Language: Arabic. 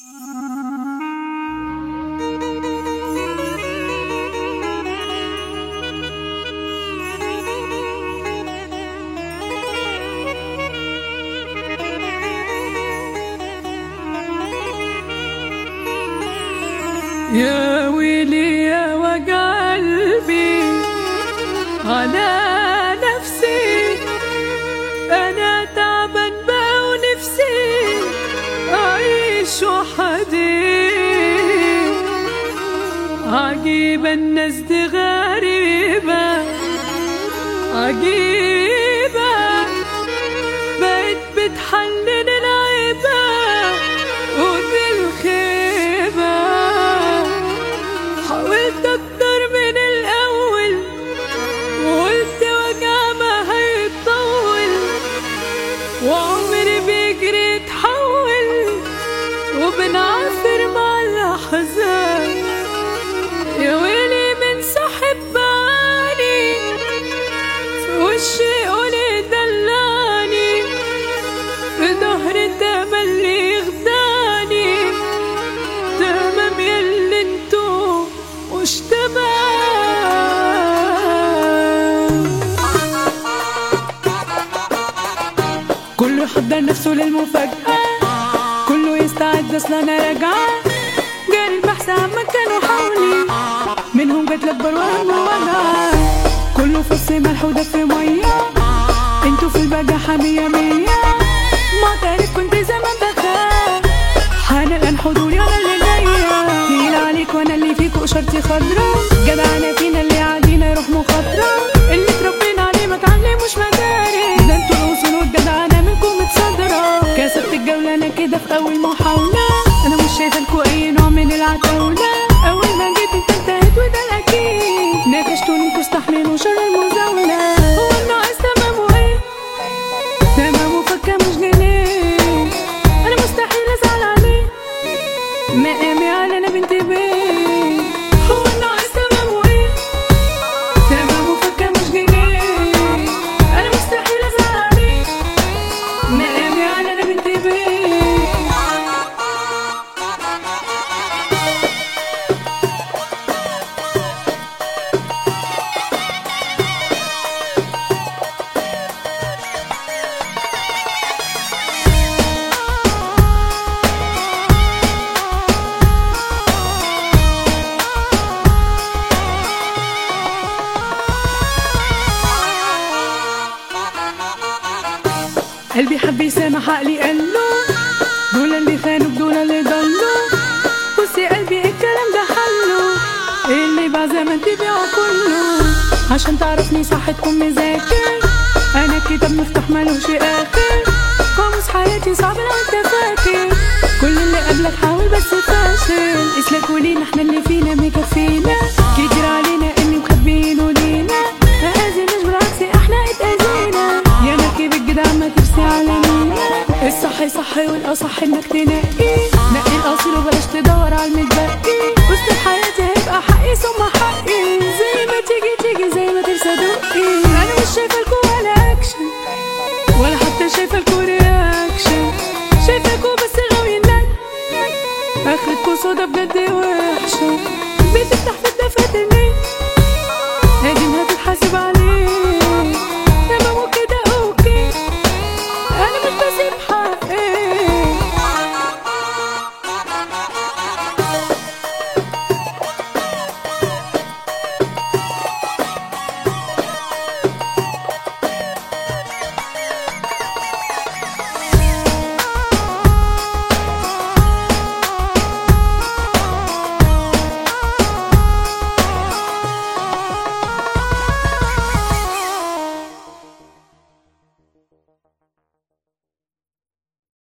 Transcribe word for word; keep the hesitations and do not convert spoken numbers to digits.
يا ويلي يا وجع قلبي على نفسي، أنا تعبان بقى ونفسي أعيش وحدي. عجيبة الناس دي غريبة عجيبة، بقت بتحنن العيبة ودي الخيبة. حاولت أكتر من الأول وقلت وجع ما هيطول، وعمري بيجري يتحول وبنعافر مع الأحزان. يا ويلي من صاحب بالي في وشي قولي دلاني، في ظهري تملي يخدعني. تمام ياللي انتو مش تمام. كله يحضر نفسه للمفاجأة، كله يستعد اصل انا راجعة. جاري البحث عن مكانه حولي، منهم جات الاكبر وهم وجع. كله فص ملح ودف ميه، انتوا في البجاحة مية مية. معترف كنت زمان بخاف، حان الان حضوري وانا اللي جايه. تقيل عليك وانا اللي فيكوا اشارتي خضرا، جدعنا فينا اللي عادينا يروح مخاطره. اللي اتربينا عليه ما اتعلموش مدارس، ده انتوا الاصول والجدعانه منكم متصدره. كسبت الجوله انا كده في اول محاوله، انا مش شايفه لكوا اي نوع من العتاوله. اول ما جيت انت انتهيت وده الاكيد، ناقشتوني انتوا استحملوا شر المزاوله. هو الناقص تمام وايه؟ تمام وفكه مش جنيه، انا مستحيل ازعل عليه. مقامي على انا بنت بيه. هو الناقص تمام وايه؟ تمام وفكه مش جنيه، انا مستحيل ازعل عليه. مقامي على انا بنت بيه. قلبي حب يسامح عقلي قاله، دول اللي خانوا بدول اللي ضلوا. بصي قلبي الكلام ده حله، اللي باع زمان تبيعه كله. عشان تعرفني صح تكون مذاكر، انا كتاب مفتوح ملوش اخر. قاموس حياتي صعب لو انت فاكر، كل اللي قبلك حاول بس فاشل. اسلكوا لينا احنا اللي فينا مكفينا، كتير علينا اني مخبيينه لينا. ما اذيناش بالعكس احنا اتاذينا، يا مركب الجدع ما ترسي على مينا. الصح صح والاصح انك تنقي، نقي الاصيل وبلاش تدور على المتبقي. وسط حياتي هيبقى حقي ثم حقي، زي ما تيجي تيجي زي ما ترسى دقي. انا مش شايفه لكوا ولا اكشن، ولا حتى شايفه لكوا رياكشن. شايفاكوا بس غاويين، اخرتكوا صودا بجد وحشه.